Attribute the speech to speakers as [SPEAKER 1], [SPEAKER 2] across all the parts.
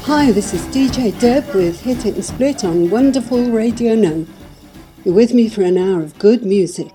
[SPEAKER 1] Hi, this is DJ Deb with Hit It and Split on Wonderful Radio Now. You're with me for an hour of good music.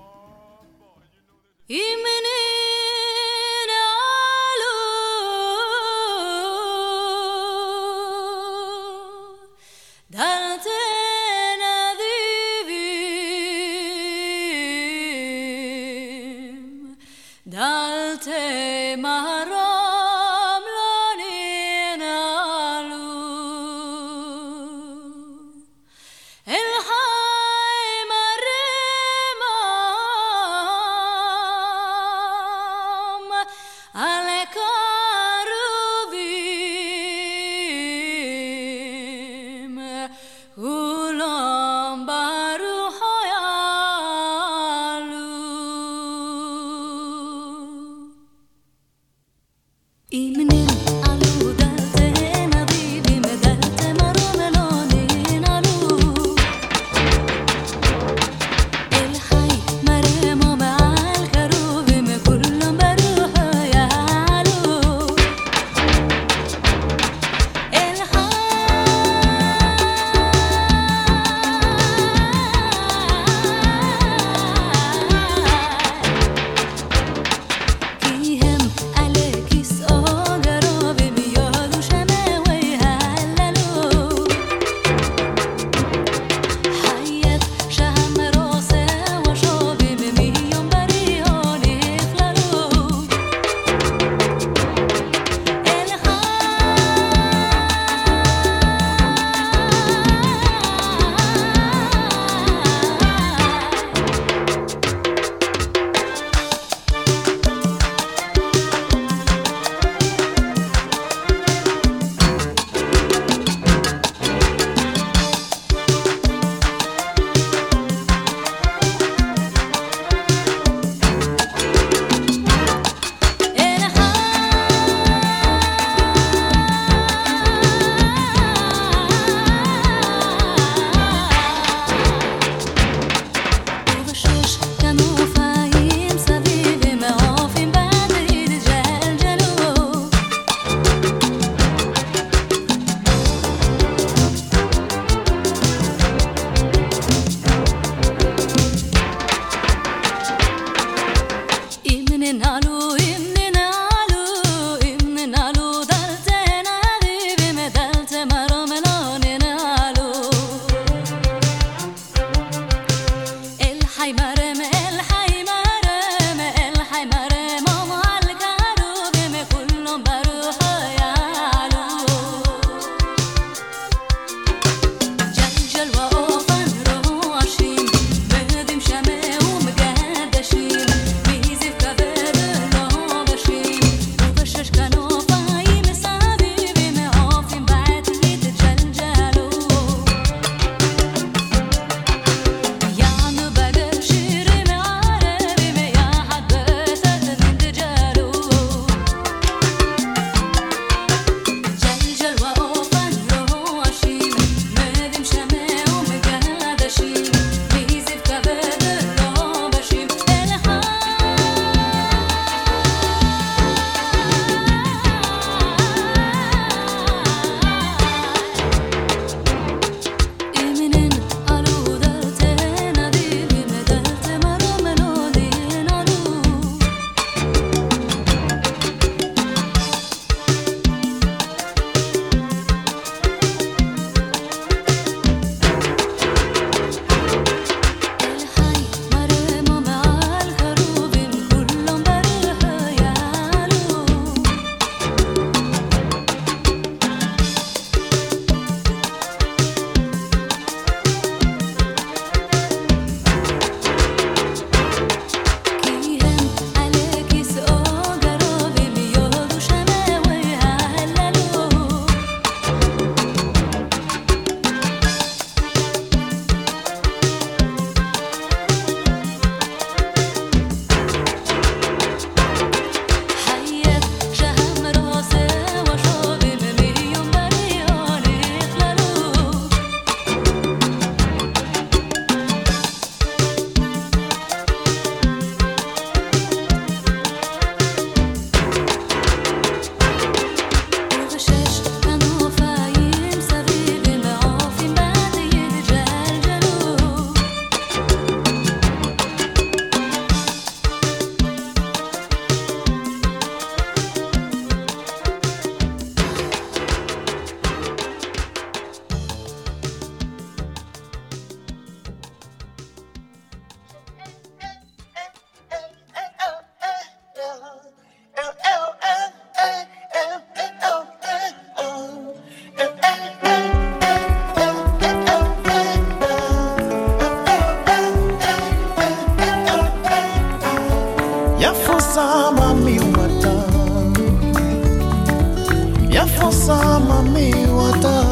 [SPEAKER 2] sama mi wata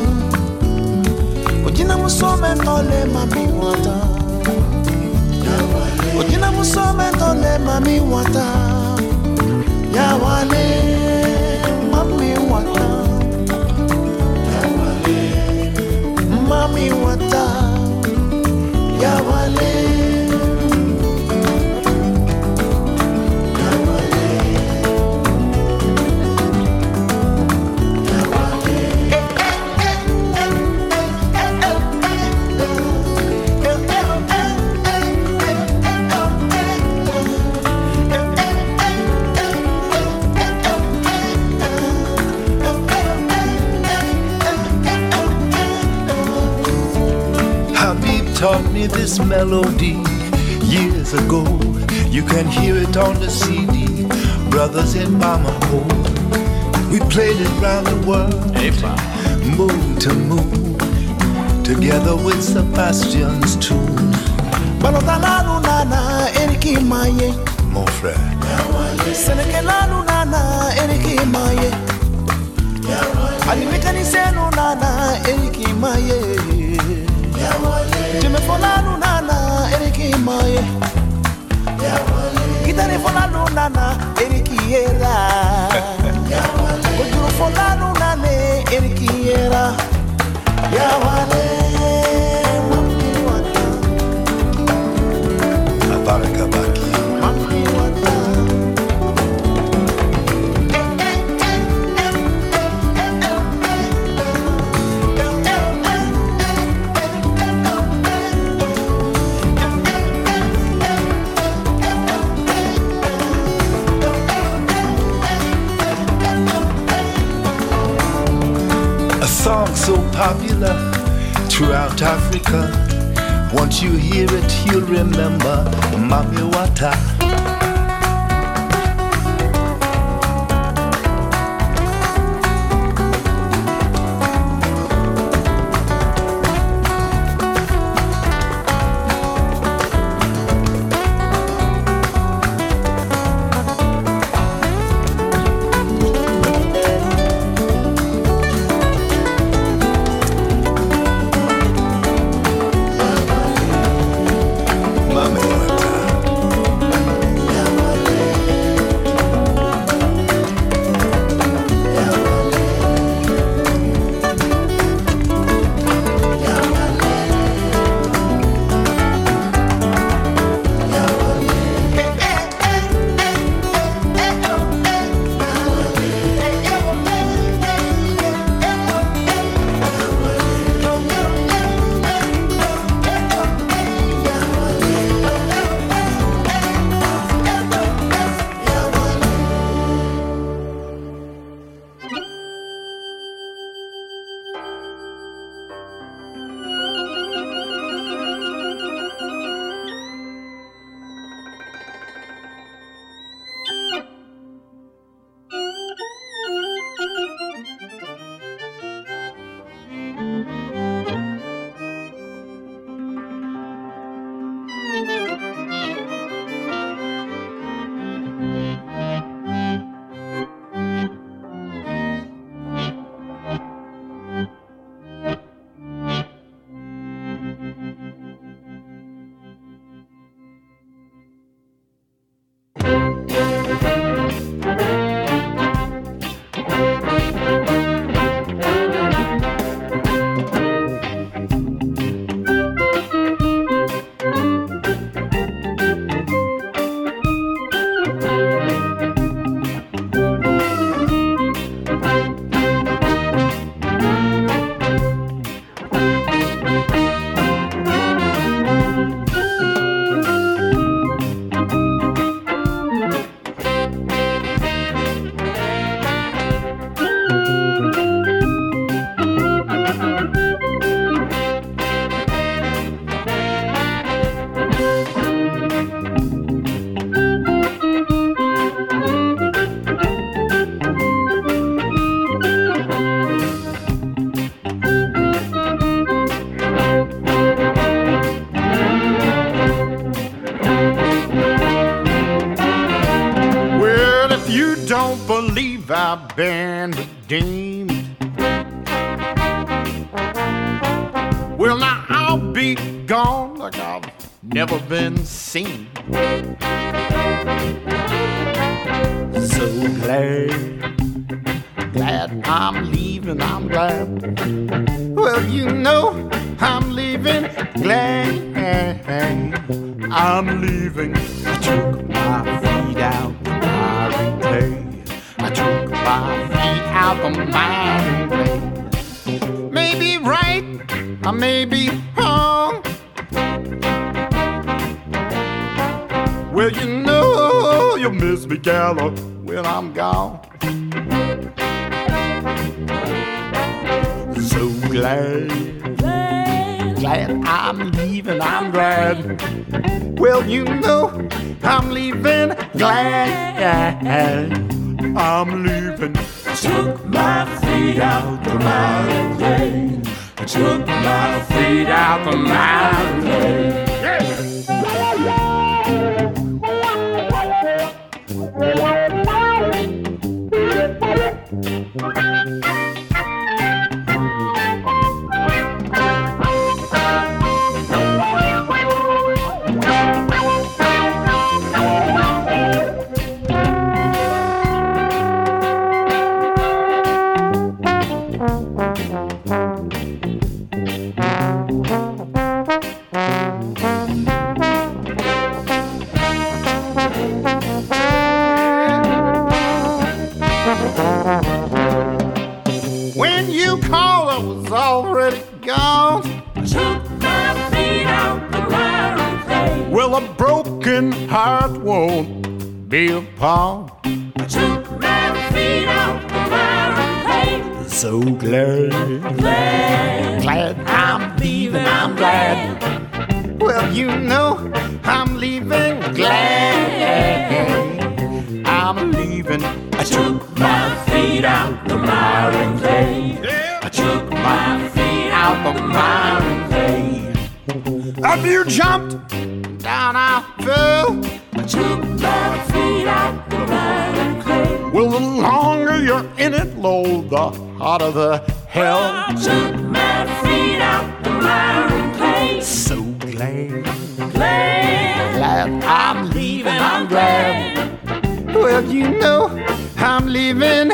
[SPEAKER 2] ojina musome tole mami wata ojina musome tole mami wata ya wale mami wata ya wale mami wata ya wale
[SPEAKER 3] taught me this melody years ago. You can hear it on the CD, Brothers in Bamako. We played it round the world, moon to moon, together with Sebastian's tune.
[SPEAKER 2] Balotalanu nana eriki maye,
[SPEAKER 3] mon frère.
[SPEAKER 2] Senekelanu nana eriki maye, Alimekanisenu nana eriki maye. Jimmy Folanu nana eriki maye, Gitare Folanu nana eriki era, Kujuru Folanu nana eriki era, Yawale mami wata,
[SPEAKER 3] Abaraka baki,
[SPEAKER 2] mami wata.
[SPEAKER 3] Song so popular throughout Africa. Once you hear it, you'll remember Mami Wata.
[SPEAKER 4] I've been redeemed. Well, now I'll be gone like I've never been seen. So glad I'm leaving, I'm glad. Well, you know I'm leaving, glad I'm leaving. I took my feet out the miry clay. I took my feet out the miry clay. Maybe right, I may be wrong. Well, you know you'll miss me, Gala, when I'm gone. So glad I'm leaving, I'm glad. Well, you know I'm leaving, glad I'm leaving. I took my feet out the miry clay. I took my feet out the miry clay. When you called, I was already gone. I took my feet out the miry clay. Well, a broken heart won't be a pawn. I took my feet out the miry clay. So glad I'm leaving, I'm glad. Well, you know I'm leaving, glad I'm leaving. I took my feet out the miry clay. I took my feet out the miry clay. Up you jumped, down I fell. I took my feet out the miry clay. Well, the longer you're in it, Lord, the hotter the hell. I took my feet out the miry clay. So glad I'm leaving, I'm glad. Well, you know I'm leaving,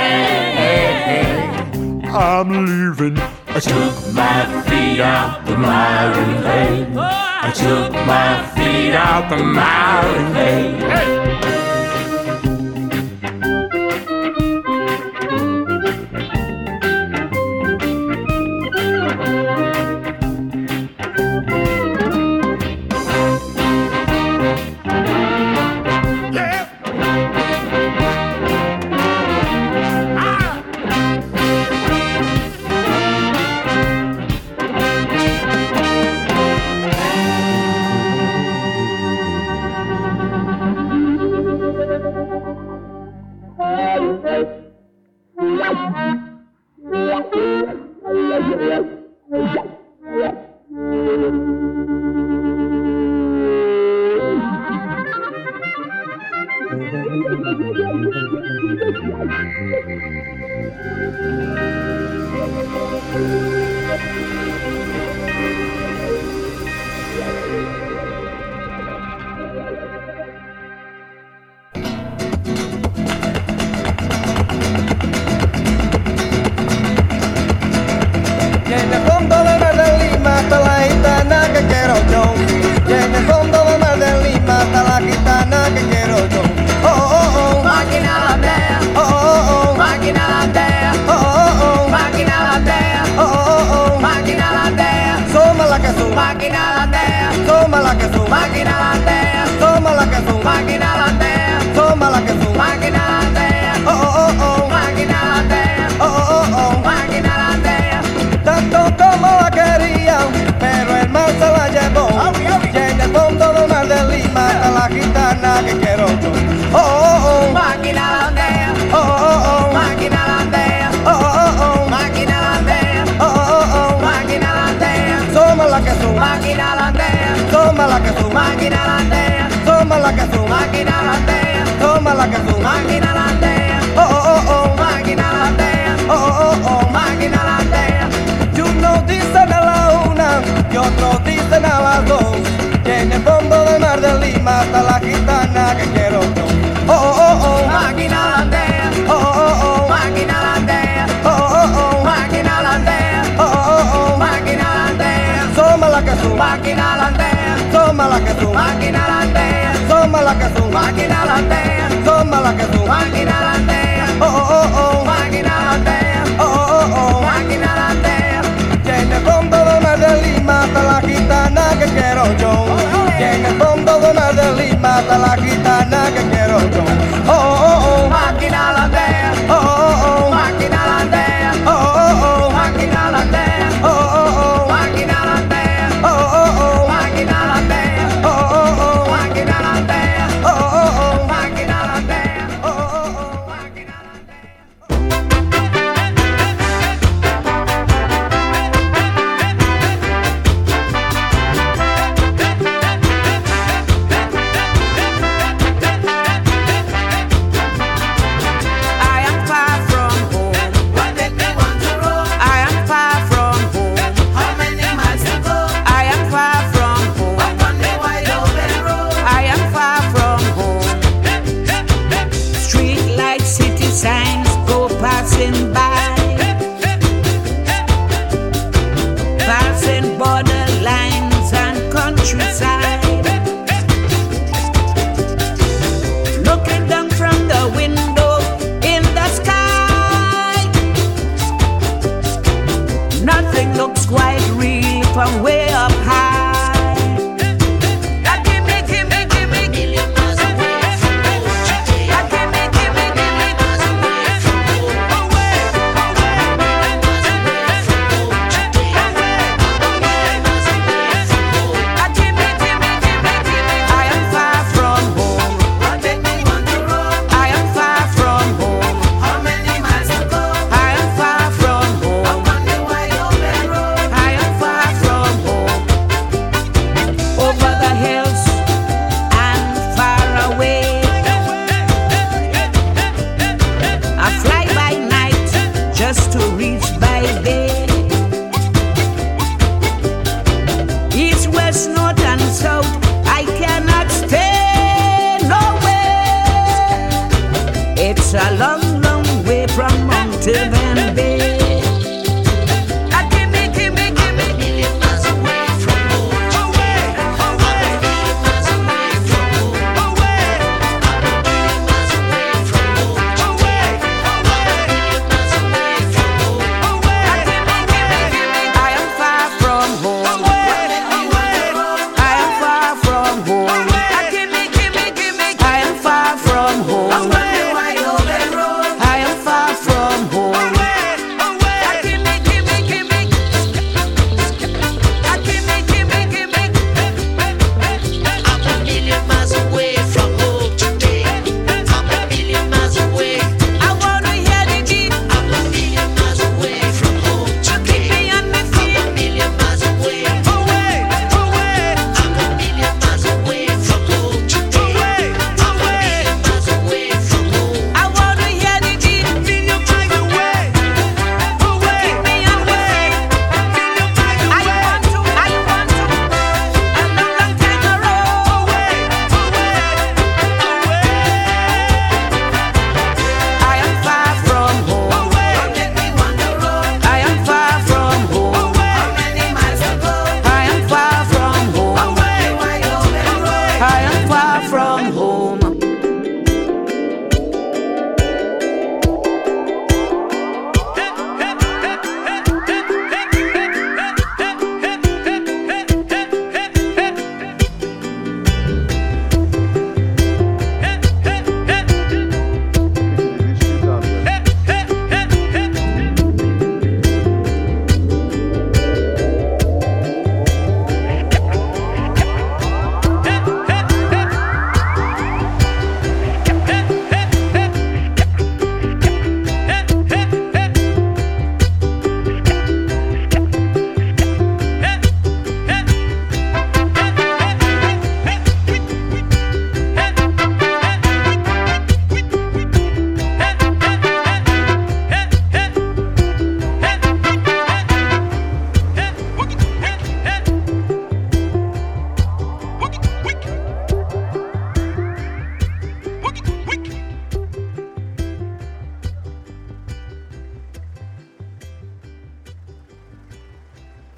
[SPEAKER 4] glad I'm leaving. I took my feet out the miry clay. I took my feet out the miry clay.
[SPEAKER 2] Máquina landea, toma la que su máquina landea, oh oh oh oh.
[SPEAKER 5] de Lima hasta la gitana que quiero yo. Oh, oh, oh, oh. Máquina landea. Oh, oh, oh. Máquina landea. Oh, oh, oh. Máquina landea. Oh, oh, oh. Máquina landea. Soma la que su. Máquina landea. Soma la que su. Máquina landea. Soma la que su. Máquina landea. Soma la que su. Máquina landea. Oh, oh, oh. Máquina landea. Oh, oh, oh. Máquina landea. Tiene fondo de Mar de Lima hasta la gitana que quiero yo. Tiene fondo de Mar de Lima hasta la gitana que quiero yo. Oh, oh, oh. Máquina landea. Oh, oh, oh. Máquina landea. Oh, oh, oh. Máquina landea. Oh, oh, oh. Máquina landea. Oh, oh, oh. Máquina landea. Oh, oh, oh. Máquina landea. Oh, oh, oh. Máquina landea. Oh, oh, oh. Máquina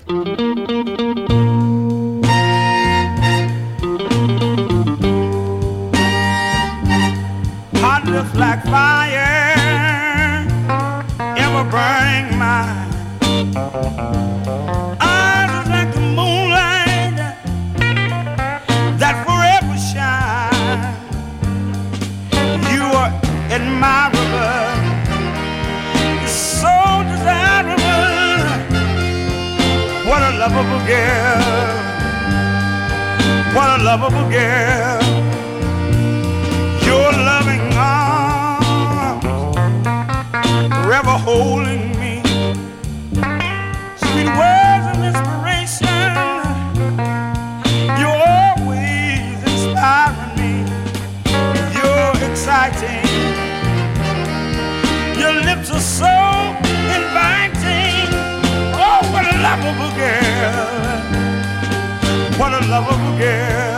[SPEAKER 6] Hot just like fire, ever burning mine. Eyes are like the moonlight that forever shine. You are admirable, so desirable. What a lovable girl, what a lovable girl. Your loving arms forever holding me. Sweet words of inspiration, you're always inspiring me. You're exciting, your lips are so inviting. Oh, what a lovable girl, what a lovable girl.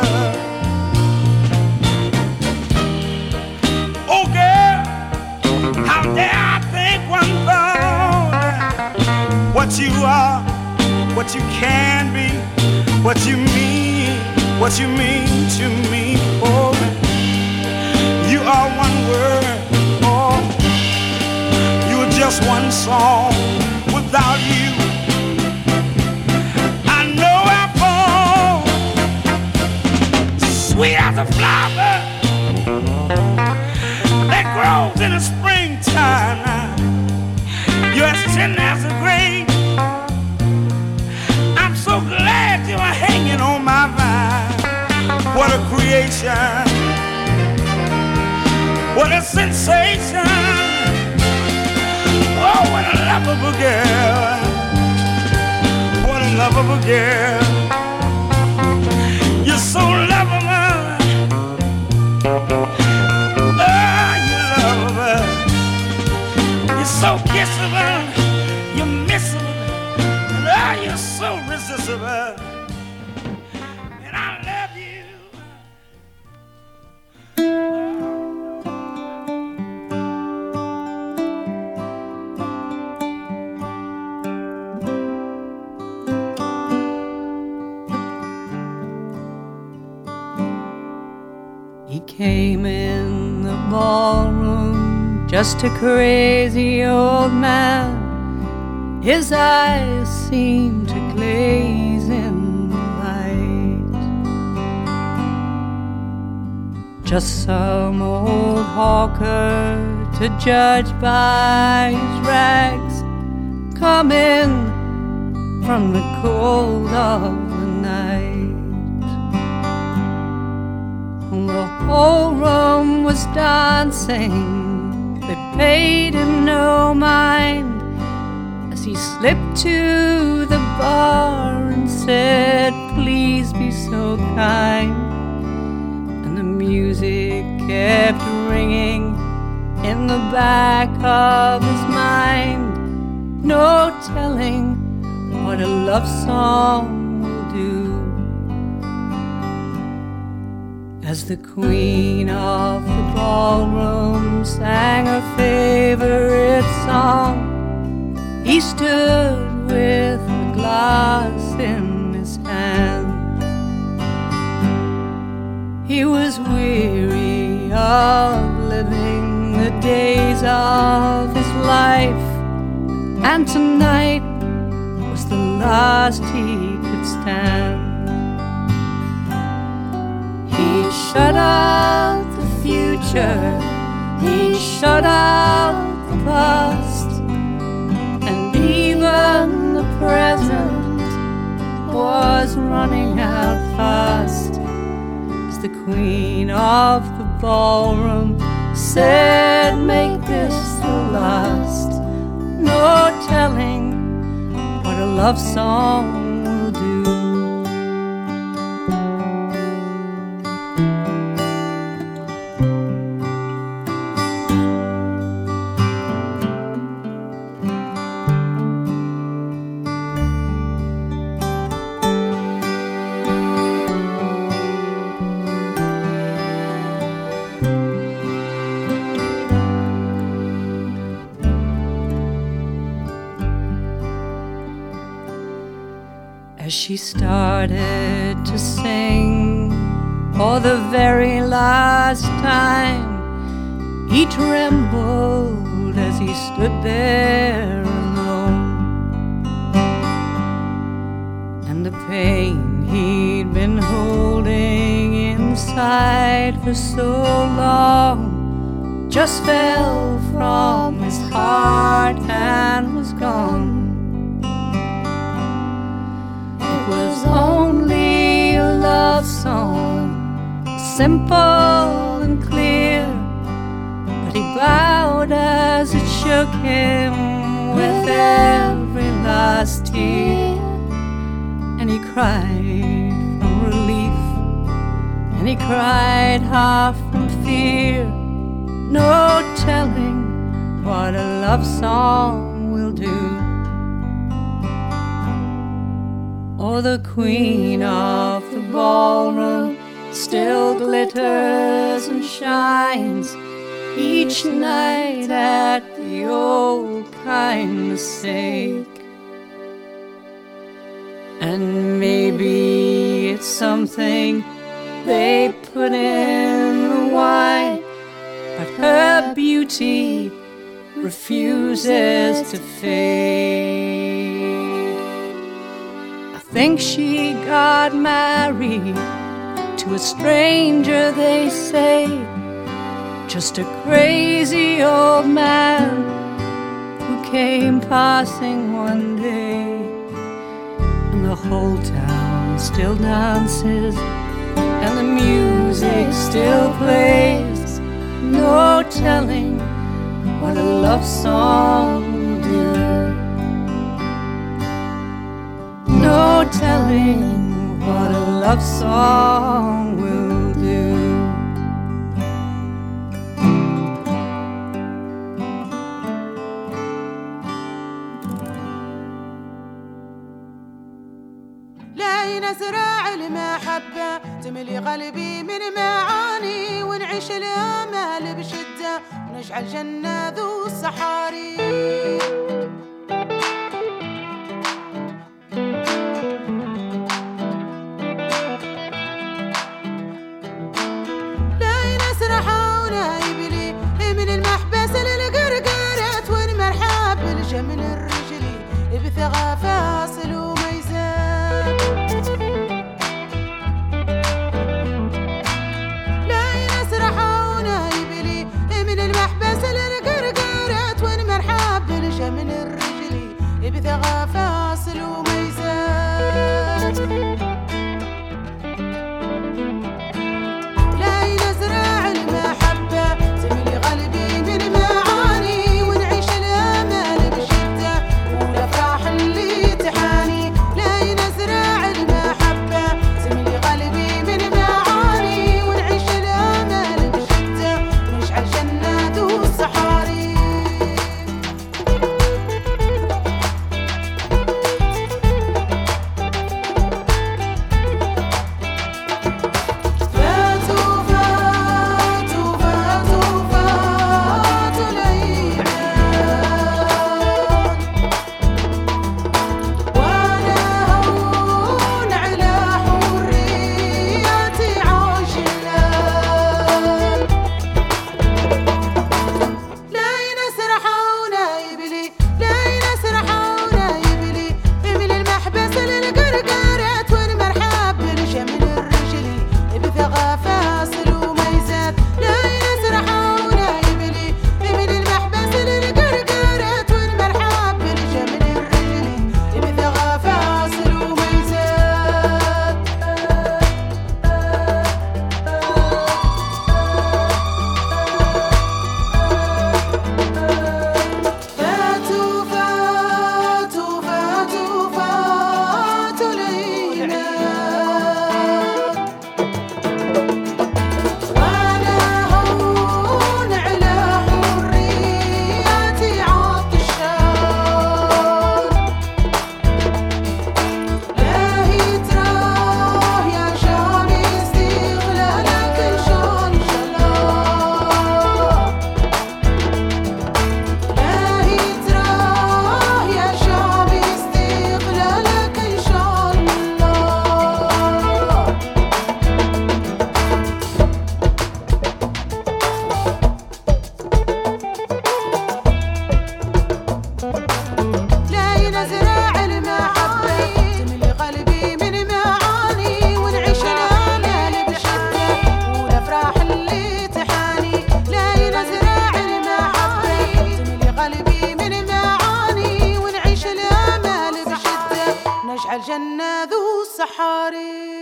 [SPEAKER 6] Oh girl, how dare I think one thought. What you are, what you can be, what you mean to me. Oh, you are one word, oh, you are just one song. Without you, I know I fall. Sweet as a flower that grows in the springtime. You're as tender as a grape. I'm so glad you are hanging on my vine. What a creation, what a sensation. Oh, what a lovable girl, what a lovable girl. You're so lovable. So kissable, you're missable, and oh, you're so resistible, and I love you.
[SPEAKER 7] He came in the ballroom, just a crazy old man. His eyes seemed to glaze in the light. Just some old hawker, to judge by his rags, come in from the cold of the night. The whole room was dancing, they paid him no mind as he slipped to the bar and said, "Please be so kind." And the music kept ringing in the back of his mind. No telling what a love song will do. As the queen of the ballroom sang her favorite song, he stood with a glass in his hand. He was weary of living the days of his life, and tonight was the last he could stand. He shut out the future, he shut out the past, and even the present was running out fast. As the queen of the ballroom said, "Make this the last." No telling what a love song will do. As she started to sing for the very last time, he trembled as he stood there alone. And the pain he'd been holding inside for so long just fell from his heart and was gone. It was only a love song, simple and clear, but he bowed as it shook him with every last tear. And he cried from relief, and he cried half from fear. No telling what a love song will do. Or the queen of the ballroom still glitters and shines each night at the old kindness sake. And maybe it's something they put in the wine, but her beauty refuses to fade. I think she got married to a stranger, they say, just a crazy old man who came passing one day. And the whole town still dances, and the music still plays. No telling what a love song will do. No telling what a love song will do.
[SPEAKER 8] لا ينزرع المحبة تملي قلبي من معاني، ونعيش الآمال بشدة ونجعل جنة ذو الصحاري. لا ينسرح ونايبلي من المحبس للقرقرات، ونمرحب بالجمل الرجلي بثغى فاصل وميزان. لا ينسرح ونايبلي من المحبس للقرقرات، ونمرحب بالجمل الرجلي بثغى فاصل وميزان. لا ينزرع المحبة تملي قلبي من معاني، ونعيش الآمال بشدة والأفراح اللي تحاني. لا ينزرع المحبة تملي قلبي من معاني، ونعيش الآمال بشدة ونجعل جنات والصحاري. تشعل جنة ذو الصحاري.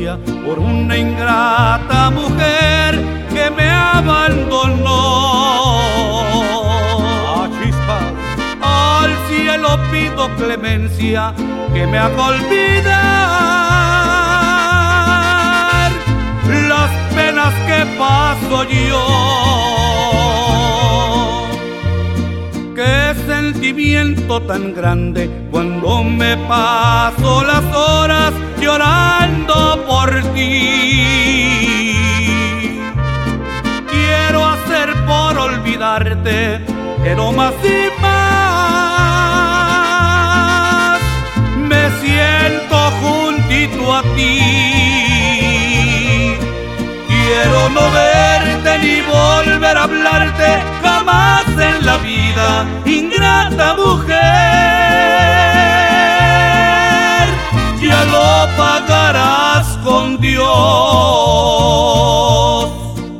[SPEAKER 9] clemencia por una ingrata mujer que me abandonó. Al cielo pido clemencia, que me haga olvidar las penas que paso yo. Qué sentimiento tan grande cuando me paso las horas llorando por ti. Quiero hacer por olvidarte, pero más y más me siento juntito a ti. Quiero no verte ni volver a hablarte jamás en la vida, ingrata mujer. Ya lo pagarás con Dios.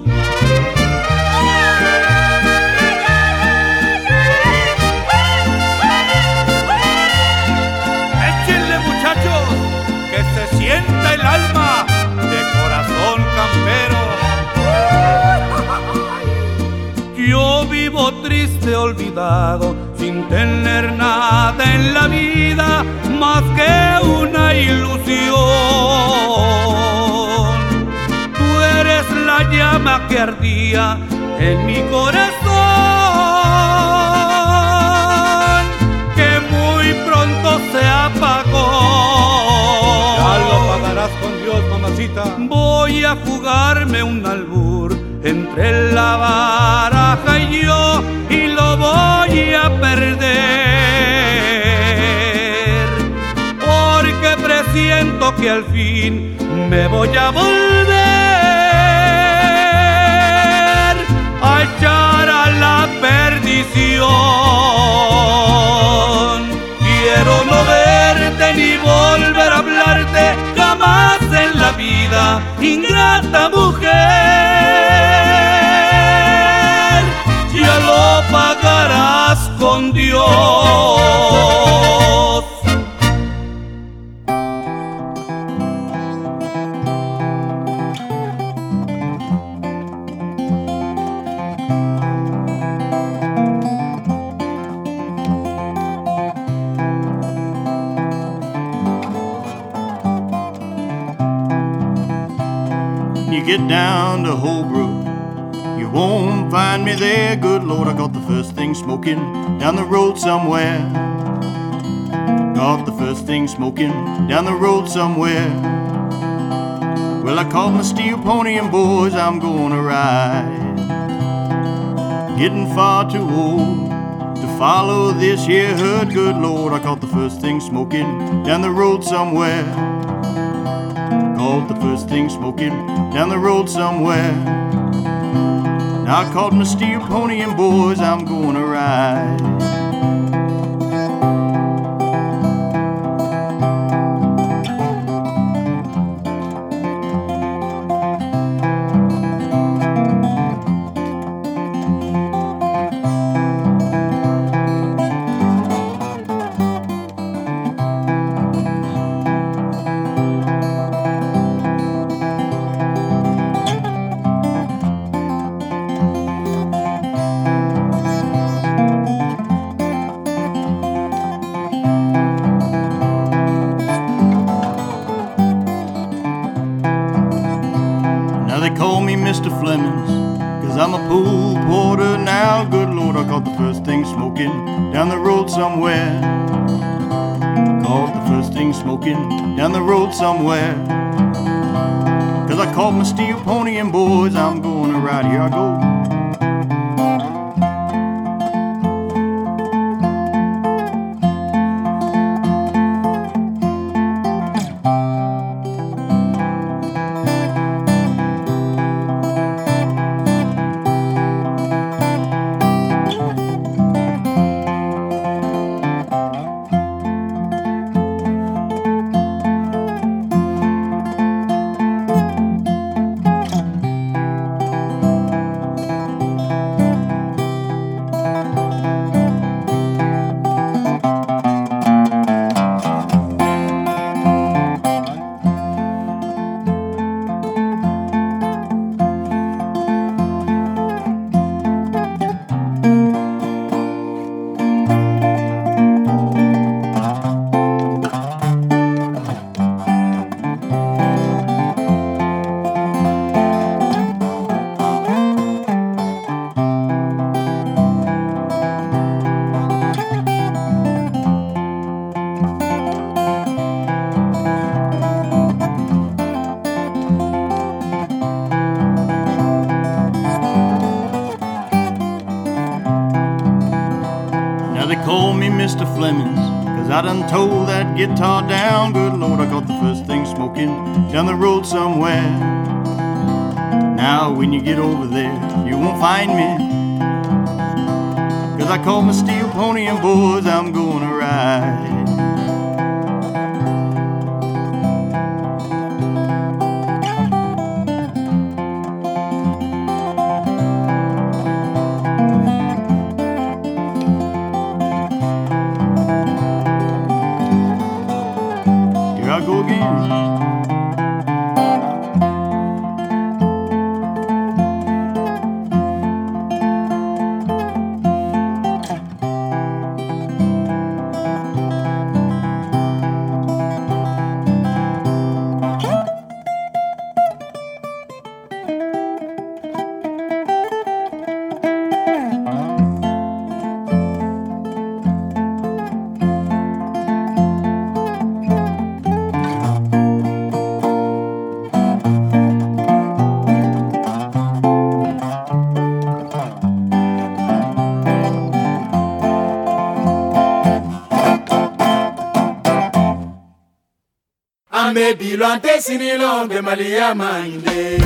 [SPEAKER 9] Sienta el alma de corazón campero. Yo vivo triste, olvidado, sin tener nada en la vida más que una ilusión. Tú eres la llama que ardía en mi corazón, que muy pronto se apagó. Con Dios, mamacita. Voy a jugarme un albur entre la baraja y yo, y lo voy a perder, porque presiento que al fin me voy a volver a echar a la perdición. Quiero no verte ni volver a hablarte jamás en la vida, ingrata mujer. Ya lo pagarás con Dios.
[SPEAKER 10] You get down to Holbrook, you won't find me there. Good Lord, I got the first thing smoking down the road somewhere. Got the first thing smoking down the road somewhere. Well, I called my steel pony and boys, I'm gonna ride. Getting far too old to follow this here herd. Good Lord, I caught the first thing smoking down the road somewhere. Caught the first thing smoking down the road somewhere. Now I called my steel pony and boys, I'm gonna ride. Mr. Flemings, 'cause I'm a pool porter now. Good Lord, I caught the first thing smoking down the road somewhere. Caught the first thing smoking down the road somewhere. 'Cause I caught my steel pony and boys, I'm gonna ride. Here I go. Flemings, 'cause I done towed that guitar down. Good Lord, I caught the first thing smoking down the road somewhere. Now when you get over there, you won't find me, 'cause I called my steel pony and boys, I'm gonna ride. Here I go again.
[SPEAKER 2] Ambe bilante sinilo be malia mande.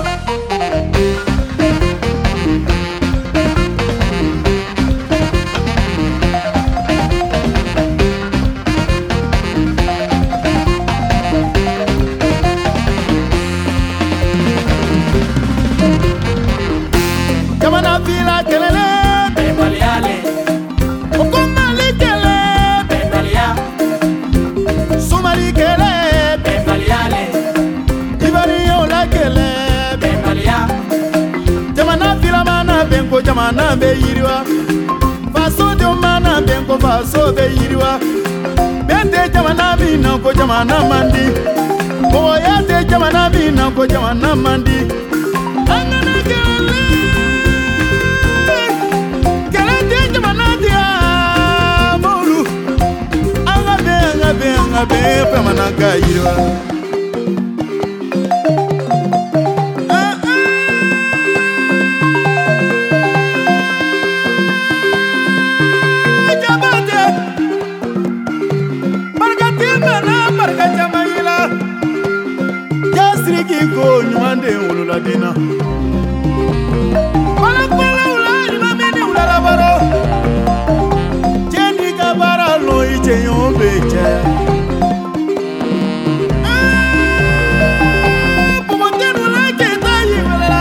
[SPEAKER 2] Jamana vila kelele be maliale. Okumali kele be malia. Somali kele jamana be yiriwa faso de mana ben ko faso be yiriwa bente jamana bi na ko jamana mandi boya de jamana bi na ko jamana mandi angana kele de jamana dia molu anga be pe manaka yiriwa. Go nyumande ulula dina Pala ula mene ula baro Jendi kabara lo iche yombeche Pomotenu la keta yimela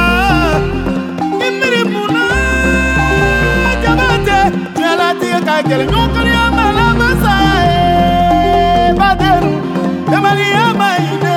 [SPEAKER 2] Imiri muna Jabate Jalati kakele nyokari amala basae Baderu Emali amaine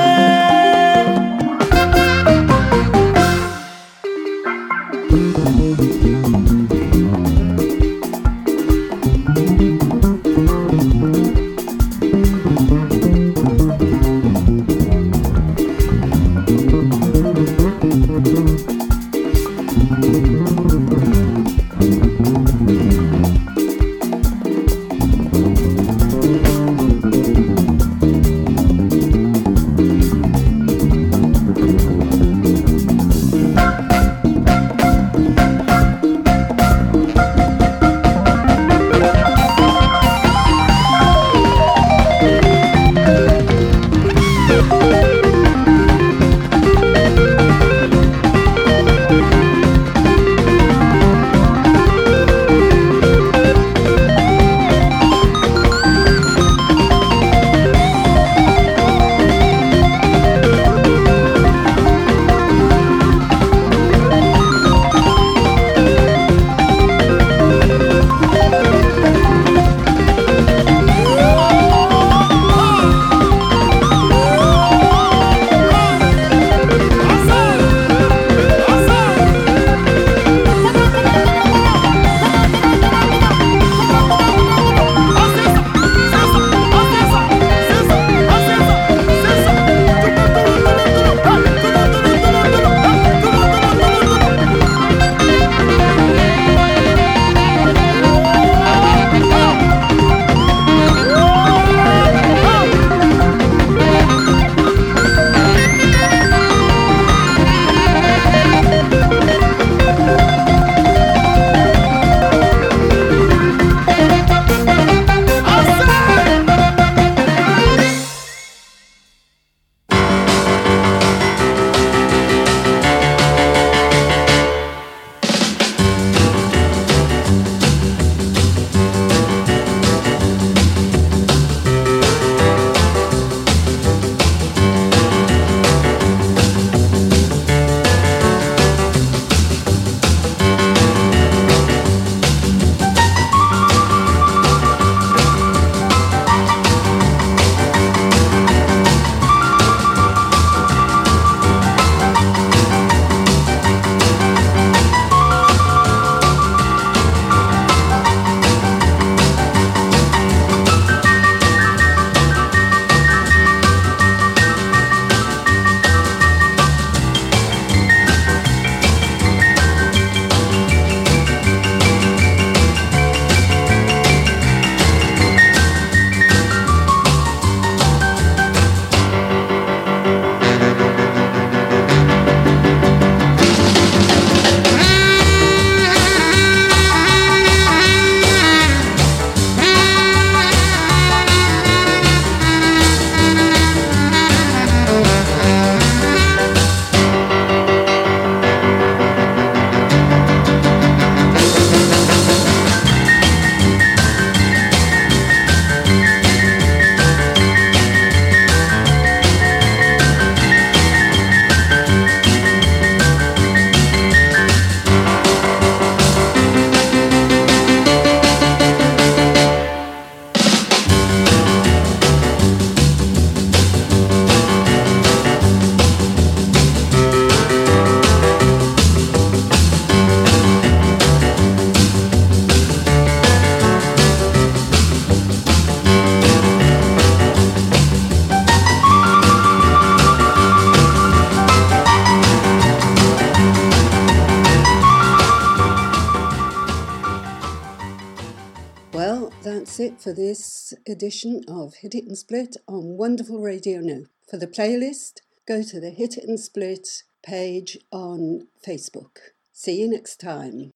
[SPEAKER 1] that's it for this edition of Hit It and Split on Wonderful Radio Now. For the playlist, go to the Hit It and Split page on Facebook. See you next time.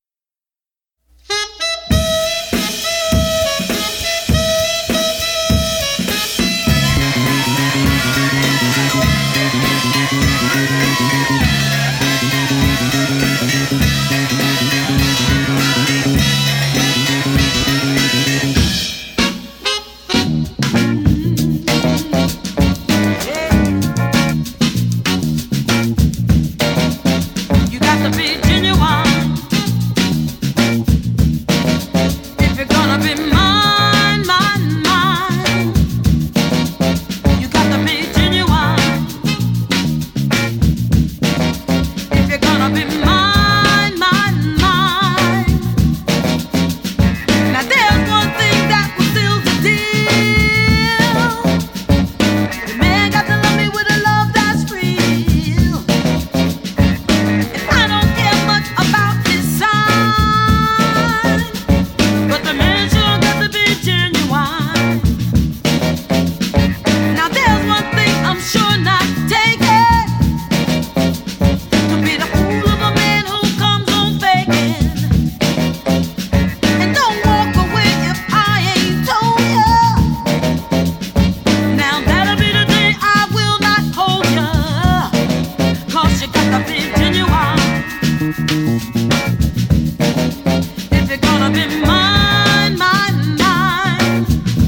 [SPEAKER 11] You got to be genuine if you're gonna be mine, mine, mine. You got to be genuine if you're gonna be mine, mine, mine. Now there's one thing that will seal the deal. The man got to love me with a love that's real. And I don't care much about his sign, but the man sure got to be genuine. Now there's one thing I'm sure not taking, to be the fool of a man who comes on faking. And don't walk away if I ain't told ya. Now that'll be the day I will not hold ya, 'cause you got to be genuine if you're gonna be mine, mine, mine.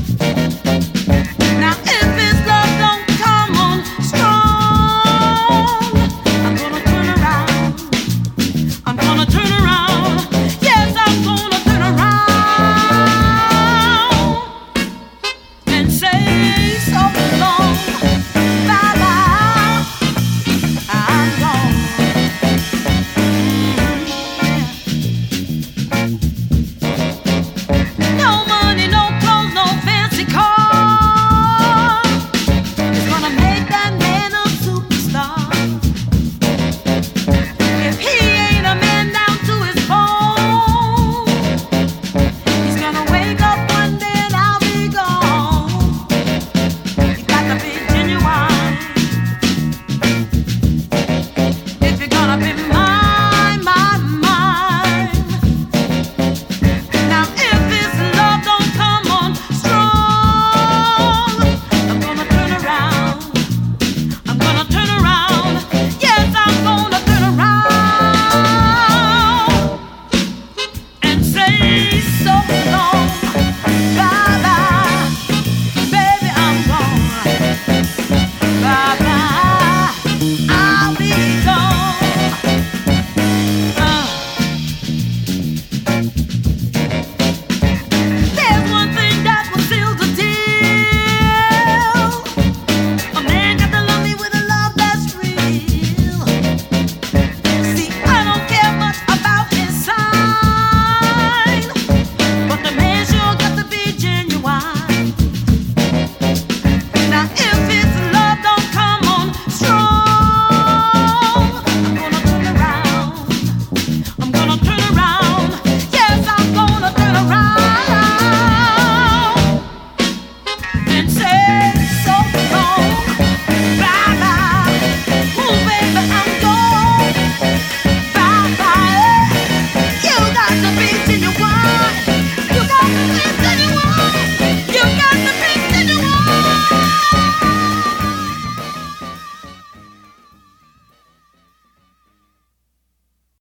[SPEAKER 11] Now if his love don't come on strong, I'm gonna turn around. I'm gonna turn around. Yes, I'm gonna turn around and say so long. Bye bye. I'm gone. No money, no clothes, no fancy car is gonna make that man a superstar. If he ain't a man down to his bone, he's gonna wake up one day and I'll be gone. You got to be genuine if you're gonna be